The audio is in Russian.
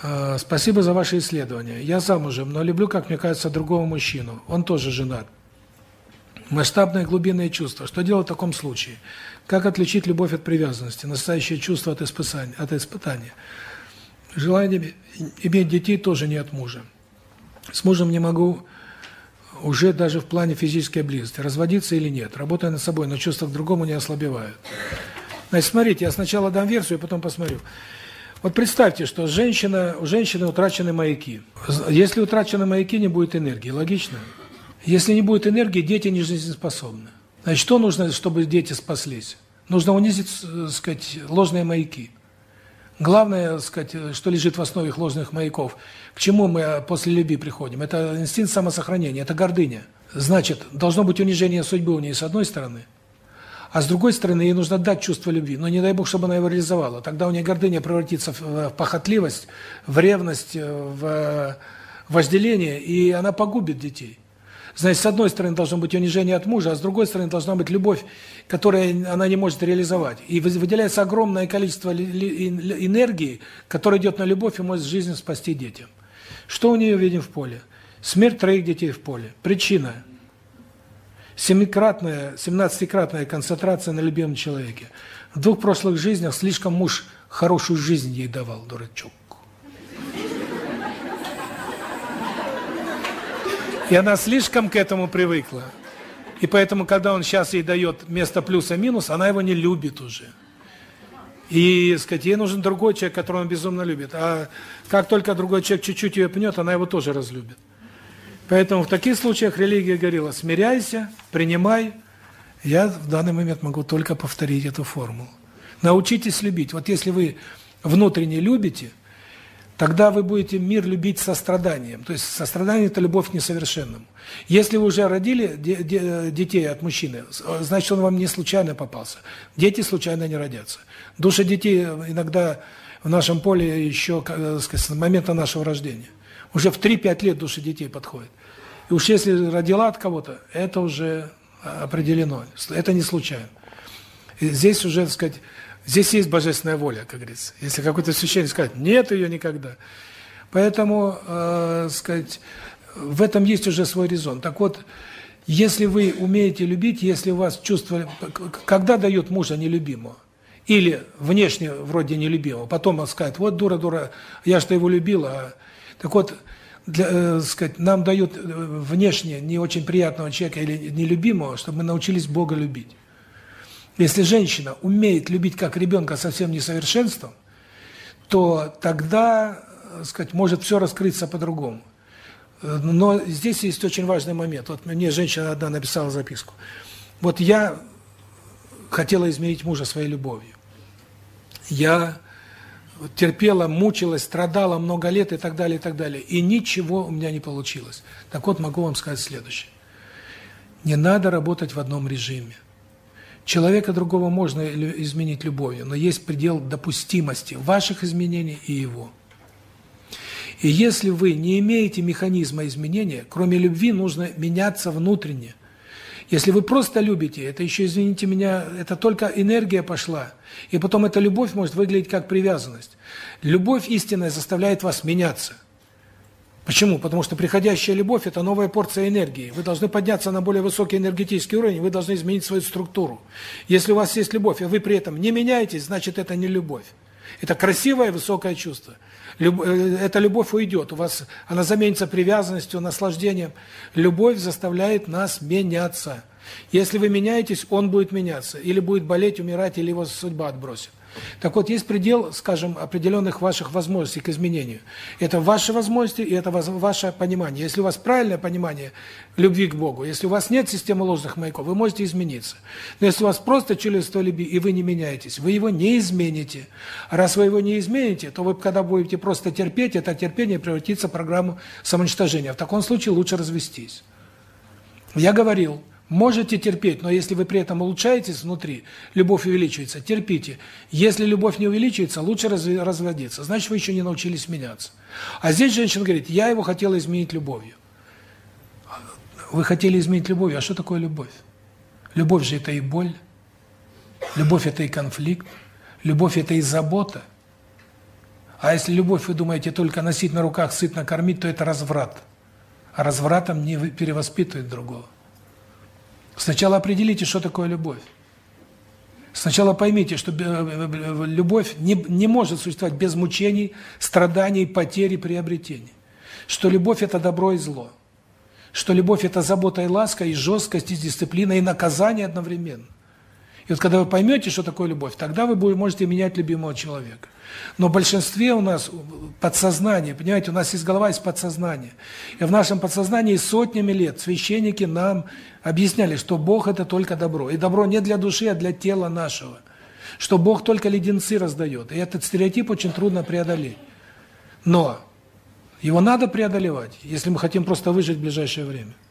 Спасибо за ваше исследование. Я замужем, но люблю, как мне кажется, другого мужчину. Он тоже женат. Масштабное глубинное чувство. Что делать в таком случае? Как отличить любовь от привязанности, настоящее чувство от испытания? Желание иметь детей тоже не от мужа. С мужем не могу уже даже в плане физической близости. Разводиться или нет? Работаю над собой, но чувства к другому не ослабевают. Значит, смотрите, я сначала дам версию, потом посмотрю. Вот представьте, что у женщины утрачены маяки. Если утрачены маяки, не будет энергии. Логично? Если не будет энергии, дети не жизнеспособны. Значит, что нужно, чтобы дети спаслись? Нужно унизить, сказать, ложные маяки. Главное, сказать, что лежит в основе их ложных маяков, к чему мы после любви приходим, это инстинкт самосохранения, это гордыня. Значит, должно быть унижение судьбы у нее с одной стороны, а с другой стороны, ей нужно дать чувство любви, но не дай Бог, чтобы она его реализовала. Тогда у нее гордыня превратится в похотливость, в ревность, в вожделение, и она погубит детей. Значит, с одной стороны должно быть унижение от мужа, а с другой стороны должна быть любовь, которую она не может реализовать. И выделяется огромное количество энергии, которая идет на любовь и может жизнь спасти детям. Что у нее видим в поле? Смерть 3 детей в поле. Причина – 17-кратная концентрация на любимом человеке. В 2 прошлых жизнях слишком муж хорошую жизнь ей давал, дурачок. И она слишком к этому привыкла. И поэтому, когда он сейчас ей дает вместо плюса-минус, она его не любит уже. И, сказать, ей нужен другой человек, которого он безумно любит. А как только другой человек чуть-чуть ее пнет, она его тоже разлюбит. Поэтому в таких случаях религия говорила: смиряйся, принимай. Я в данный момент могу только повторить эту формулу. Научитесь любить. Вот если вы внутренне любите, тогда вы будете мир любить состраданием. То есть сострадание – это любовь к несовершенному. Если вы уже родили детей от мужчины, значит, он вам не случайно попался. Дети случайно не родятся. Души детей иногда в нашем поле еще, сказать, с момента нашего рождения. Уже в 3-5 лет души детей подходят. И уж если родила от кого-то, это уже определено. Это не случайно. И здесь уже, так сказать, здесь есть божественная воля, как говорится. Если какой-то священник скажет: нет ее никогда. Поэтому, сказать, в этом есть уже свой резон. Так вот, если вы умеете любить, если у вас чувство, когда дают мужа нелюбимого, или внешне вроде нелюбимого, потом он скажет: вот дура, я что его любила. Так вот, сказать, нам дают внешне не очень приятного человека или нелюбимого, чтобы мы научились Бога любить. Если женщина умеет любить как ребенка совсем несовершенством, то тогда, сказать, может все раскрыться по-другому. Но здесь есть очень важный момент. Вот мне женщина одна написала записку. Вот я хотела изменить мужа своей любовью. Я терпела, мучилась, страдала много лет и так далее, и так далее. И ничего у меня не получилось. Так вот, могу вам сказать следующее. Не надо работать в одном режиме. Человека другого можно изменить любовью, но есть предел допустимости ваших изменений и его. И если вы не имеете механизма изменения, кроме любви нужно меняться внутренне. Если вы просто любите, это еще, извините меня, это только энергия пошла, и потом эта любовь может выглядеть как привязанность. Любовь истинная заставляет вас меняться. Почему? Потому что приходящая любовь – это новая порция энергии. Вы должны подняться на более высокий энергетический уровень, вы должны изменить свою структуру. Если у вас есть любовь, и вы при этом не меняетесь, значит, это не любовь. Это красивое высокое чувство. Эта любовь уйдет, у вас она заменится привязанностью, наслаждением. Любовь заставляет нас меняться. Если вы меняетесь, он будет меняться. Или будет болеть, умирать, или его судьба отбросит. Так вот, есть предел, скажем, определенных ваших возможностей к изменению. Это ваши возможности и это ваше понимание. Если у вас правильное понимание любви к Богу, если у вас нет системы ложных маяков, вы можете измениться. Но если у вас просто чувство любви, и вы не меняетесь, вы его не измените. А раз вы его не измените, то вы, когда будете просто терпеть, это терпение превратится в программу самоуничтожения. В таком случае лучше развестись. Я говорил, можете терпеть, но если вы при этом улучшаетесь внутри, любовь увеличивается, терпите. Если любовь не увеличивается, лучше разводиться. Значит, вы еще не научились меняться. А здесь женщина говорит: я его хотела изменить любовью. Вы хотели изменить любовью, а что такое любовь? Любовь же это и боль. Любовь это и конфликт. Любовь это и забота. А если любовь, вы думаете, только носить на руках, сытно кормить, то это разврат. А развратом не перевоспитывает другого. Сначала определите, что такое любовь. Сначала поймите, что любовь не может существовать без мучений, страданий, потерь и приобретений. Что любовь – это добро и зло. Что любовь – это забота и ласка, и жесткость, и дисциплина, и наказание одновременно. И вот когда вы поймете, что такое любовь, тогда вы можете менять любимого человека. Но в большинстве у нас подсознание, понимаете, у нас есть голова, есть подсознание. И в нашем подсознании сотнями лет священники нам объясняли, что Бог – это только добро. И добро не для души, а для тела нашего. Что Бог только леденцы раздает. И этот стереотип очень трудно преодолеть. Но его надо преодолевать, если мы хотим просто выжить в ближайшее время.